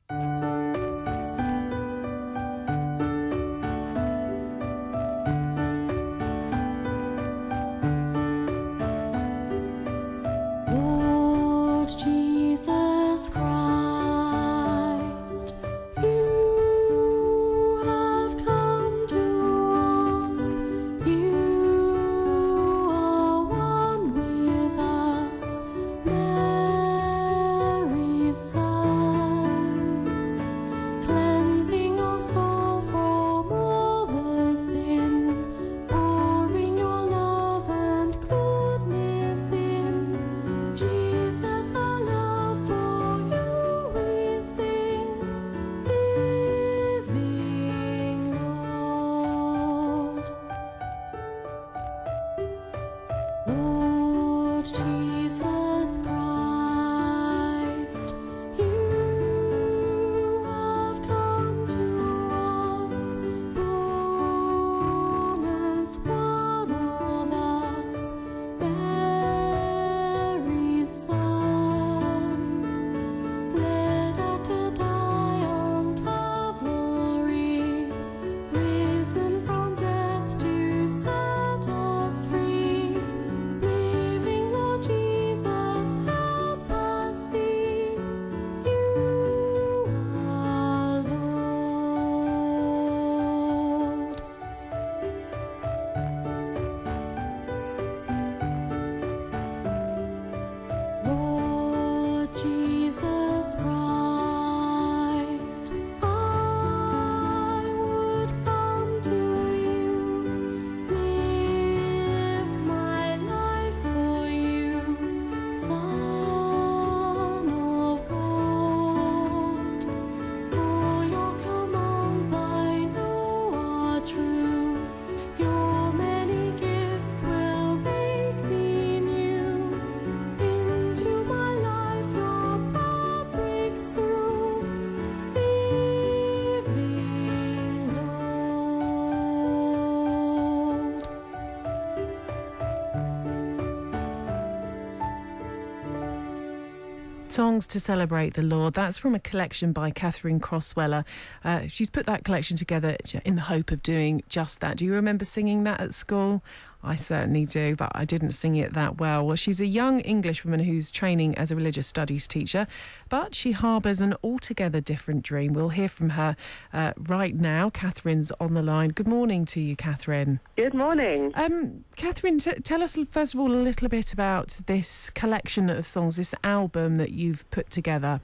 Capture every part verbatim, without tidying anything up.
Songs to Celebrate the Lord. That's from a collection by Catherine Crossweller. Uh, she's put that collection together in the hope of doing just that. Do you remember singing that at school? I certainly do, but I didn't sing it that well. Well, she's a young Englishwoman who's training as a religious studies teacher, but she harbours an altogether different dream. We'll hear from her uh, right now. Catherine's on the line. Good morning to you, Catherine. Good morning. Um, Catherine, t- tell us first of all a little bit about this collection of songs, this album that you've put together.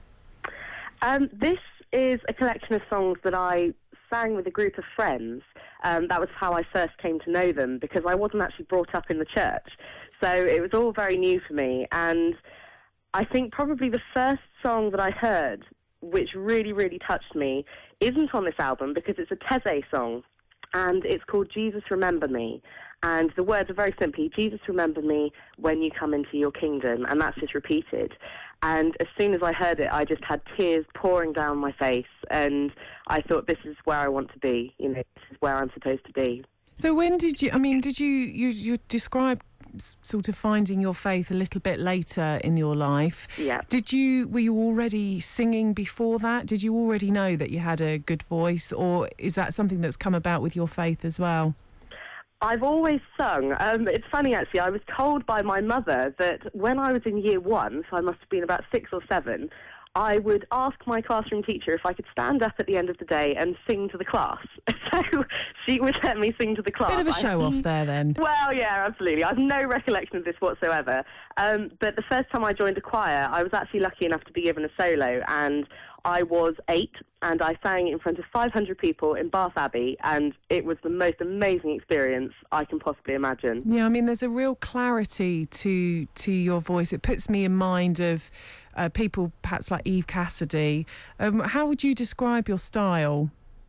Um, this is a collection of songs that I sang with a group of friends. Um, that was how I first came to know them, because I wasn't actually brought up in the church. So it was all very new for me. And I think probably the first song that I heard, which really, really touched me, isn't on this album because it's a Taizé song. And it's called Jesus Remember Me. And the words are very simply, Jesus remember me when you come into your kingdom. And that's just repeated. And as soon as I heard it, I just had tears pouring down my face. And I thought, this is where I want to be. You know, this is where I'm supposed to be. So when did you, I mean, did you, you, you describe sort of finding your faith a little bit later in your life. Yeah. Did you, were you already singing before that? Did you already know that you had a good voice, or is that something that's come about with your faith as well? I've always sung. Um, it's funny, actually. I was told by my mother that when I was in year one, so I must have been about six or seven, I would ask my classroom teacher if I could stand up at the end of the day and sing to the class. So she would let me sing to the class. Bit of a show-off there, then. Well, yeah, absolutely. I have no recollection of this whatsoever. Um, but the first time I joined a choir, I was actually lucky enough to be given a solo, and I was eight, and I sang in front of five hundred people in Bath Abbey, and it was the most amazing experience I can possibly imagine. Yeah, I mean, there's a real clarity to to your voice. It puts me in mind of uh, people perhaps like Eve Cassidy. Um, how would you describe your style?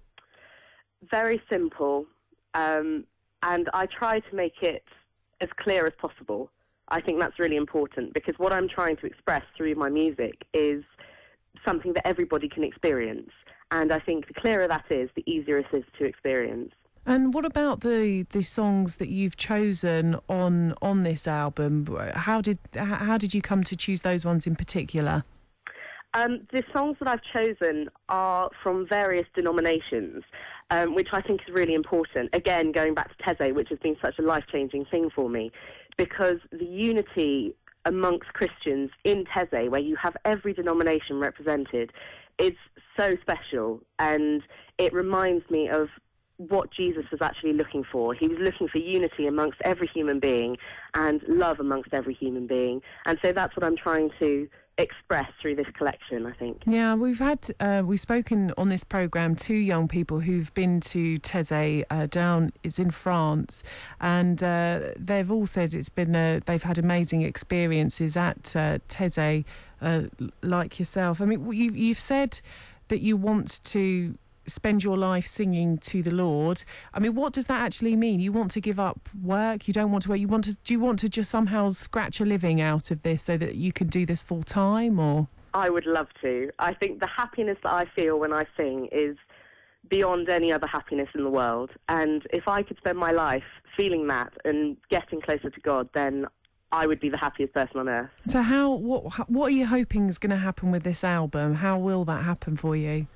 Very simple, um, and I try to make it as clear as possible. I think that's really important, because what I'm trying to express through my music is something that everybody can experience. And I think the clearer that is, the easier it is to experience. And what about the, the songs that you've chosen on on this album? How did how did you come to choose those ones in particular? Um, the songs that I've chosen are from various denominations, um, which I think is really important. Again, going back to Taizé, which has been such a life-changing thing for me, because the unity amongst Christians in Taizé, where you have every denomination represented, is so special, and it reminds me of what Jesus was actually looking for. He was looking for unity amongst every human being and love amongst every human being. And so that's what I'm trying to express through this collection, I think. Yeah, we've had, uh, we've spoken on this programme to young people who've been to Taizé uh, down, it's in France, and uh, they've all said it's been, uh, they've had amazing experiences at uh, Taizé, uh, like yourself. I mean, you, you've said that you want to spend your life singing to the Lord. I mean, what does that actually mean? You want to give up work? You don't want to work? You want to? Do you want to just somehow scratch a living out of this so that you can do this full time? Or I would love to. I think the happiness that I feel when I sing is beyond any other happiness in the world. And if I could spend my life feeling that and getting closer to God, then I would be the happiest person on earth. So, how? What? What are you hoping is going to happen with this album? How will that happen for you?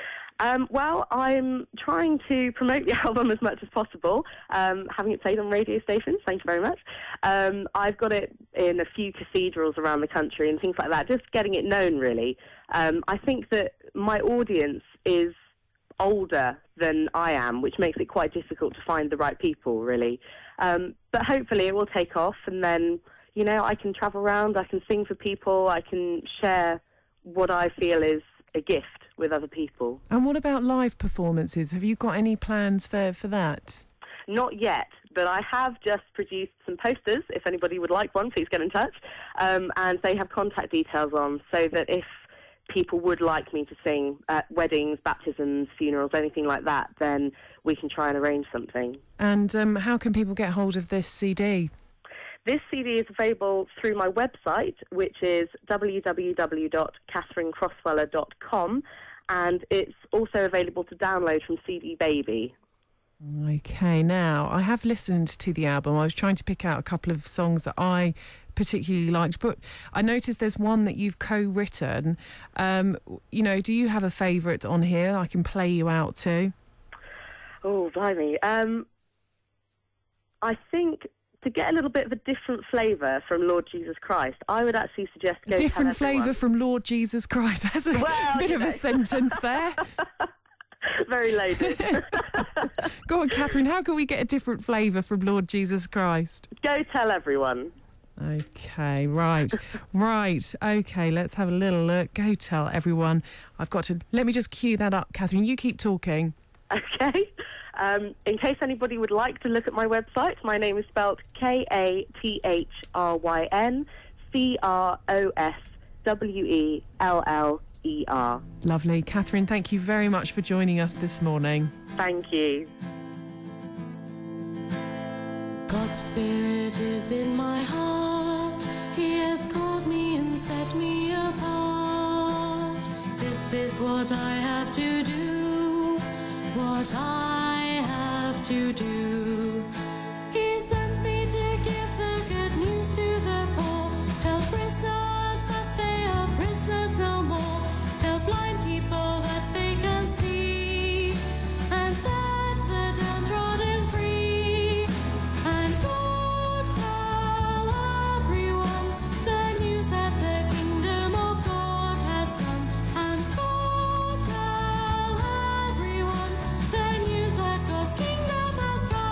Um, well, I'm trying to promote the album as much as possible, um, having it played on radio stations, thank you very much. Um, I've got it in a few cathedrals around the country and things like that, just getting it known, really. Um, I think that my audience is older than I am, which makes it quite difficult to find the right people, really. Um, but hopefully it will take off, and then, you know, I can travel around, I can sing for people, I can share what I feel is a gift with other people. And what about live performances? Have you got any plans for, for that? Not yet, but I have just produced some posters. If anybody would like one, please get in touch. Um, and they have contact details on, so that if people would like me to sing at weddings, baptisms, funerals, anything like that, then we can try and arrange something. And um, how can people get hold of this C D? This C D is available through my website, which is w w w dot catherine crossweller dot com, and it's also available to download from C D Baby. Okay, now, I have listened to the album. I was trying to pick out a couple of songs that I particularly liked, but I noticed there's one that you've co-written. Um, you know, do you have a favourite on here I can play you out to? Oh, blimey. Um, I think, to get a little bit of a different flavour from Lord Jesus Christ, I would actually suggest go different flavour from Lord Jesus Christ. That's a well, bit of know. a sentence there. Very loaded. Go on, Catherine, how can we get a different flavour from Lord Jesus Christ? Go tell everyone. Okay, right, right. Okay, let's have a little look. Go tell everyone. I've got to... Let me just cue that up, Catherine. You keep talking. Okay. Um, in case anybody would like to look at my website, my name is spelled K A T H R Y N C R O S W E L L E R. Lovely. Catherine, thank you very much for joining us this morning. Thank you. God's Spirit is in my heart. He has called me and set me apart. This is what I have to do. What I have to do. He sent me to give the good news to the poor. Tell prisoners that they are prisoners no more. Tell blind people that they can see. And set the downtrodden free. And go tell everyone the news that the kingdom of God has come. And go tell everyone the news that God's kingdom has come.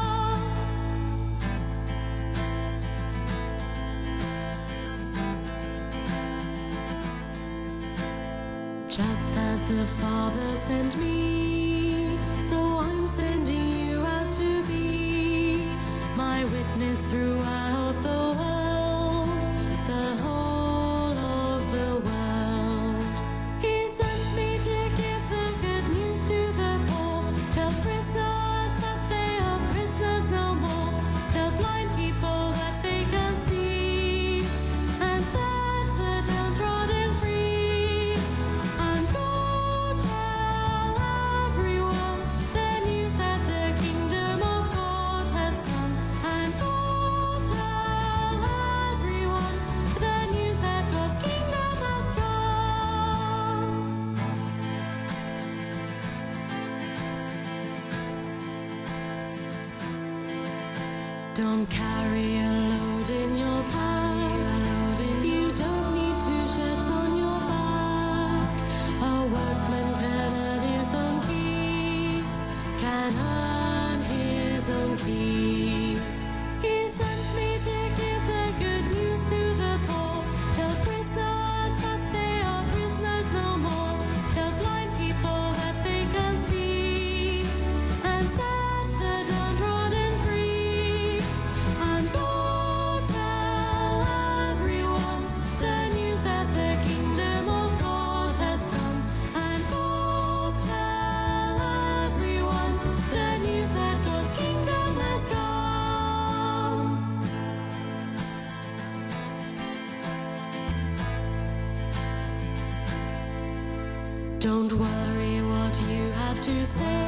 Just as the Father sent me, so I'm sending you out to be my witness throughout the world, the whole of the world. He sent me to give the good news to the poor. Tell prisoners that they are prisoners no more. Tell blind people that they can see. And set the downtrodden free. And go tell Don't carry a load in your pack. You don't need two shirts on your back. A workman can earn his own keep, can earn his own keep. He sent me to give the good news to the poor. Tell prisoners that they are prisoners no more. Tell blind people that they can see, and set the downtrodden free. And go tell everyone the news that the kingdom of God has come. And go tell everyone the news that God's kingdom has come. Don't worry what you have to say.